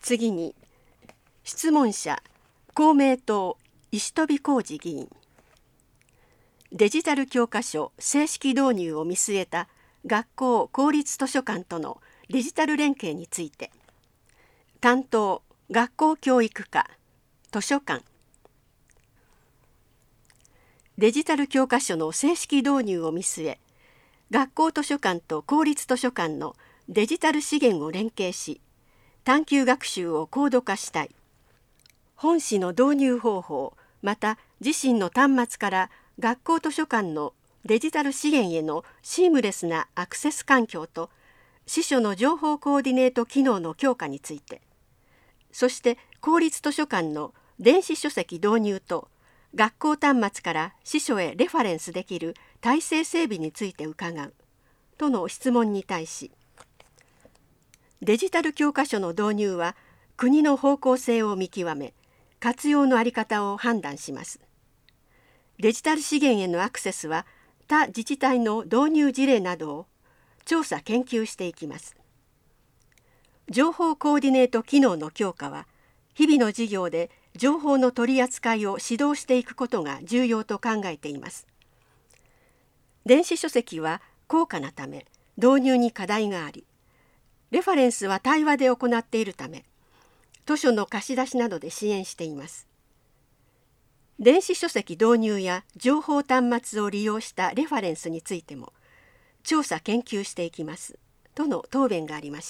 次に質問者公明党石飛浩二議員。デジタル教科書正式導入を見据えた学校公立図書館とのデジタル連携について、担当学校教育課図書館。デジタル教科書の正式導入を見据え、学校図書館と公立図書館のデジタル資源を連携し、探究学習を高度化したい。本誌の導入方法、また自身の端末から学校図書館のデジタル資源へのシームレスなアクセス環境と司書の情報コーディネート機能の強化について、そして公立図書館の電子書籍導入と学校端末から司書へレファレンスできる体制整備について伺うとの質問に対し、デジタル教科書の導入は国の方向性を見極め、活用の在り方を判断します。デジタル資源へのアクセスは他自治体の導入事例などを調査研究していきます。情報コーディネート機能の強化は、日々の授業で情報の取り扱いを指導していくことが重要と考えています。電子書籍は高価なため導入に課題があり、レファレンスは対話で行っているため、図書の貸し出しなどで支援しています。電子書籍導入や情報端末を利用したレファレンスについても調査研究していきますとの答弁がありました。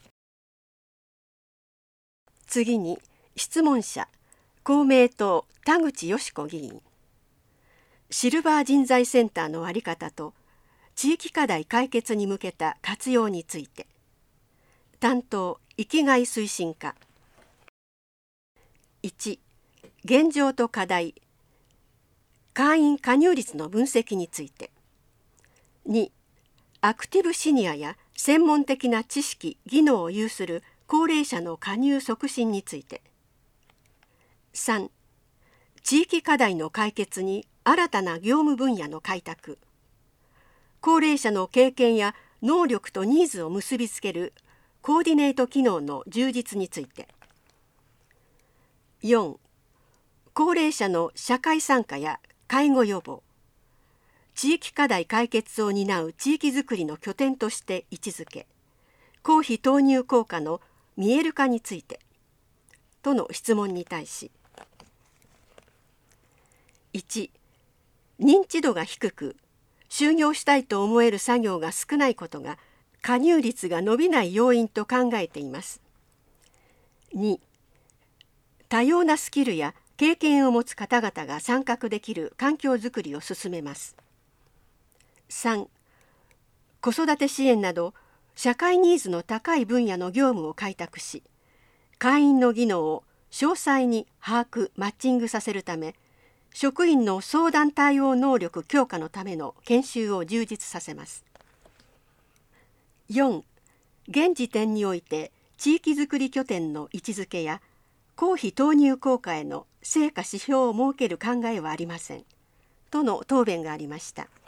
次に質問者公明党田口よし子議員。シルバー人材センターの在り方と地域課題解決に向けた活用について、担当生きがい推進課。1、現状と課題、会員加入率の分析について。2、アクティブシニアや専門的な知識・技能を有する高齢者の加入促進について。3、地域課題の解決に新たな業務分野の開拓。高齢者の経験や能力とニーズを結びつけるコーディネート機能の充実について。4、高齢者の社会参加や介護予防、地域課題解決を担う地域づくりの拠点として位置づけ、公費投入効果の見える化についてとの質問に対し、1、認知度が低く就業したいと思える作業が少ないことが加入率が伸びない要因と考えています。2、多様なスキルや経験を持つ方々が参画できる環境づくりを進めます。3、子育て支援など社会ニーズの高い分野の業務を開拓し、会員の技能を詳細に把握・マッチングさせるため、職員の相談対応能力強化のための研修を充実させます。4、現時点において地域づくり拠点の位置づけや公費投入効果への成果指標を設ける考えはありませんとの答弁がありました。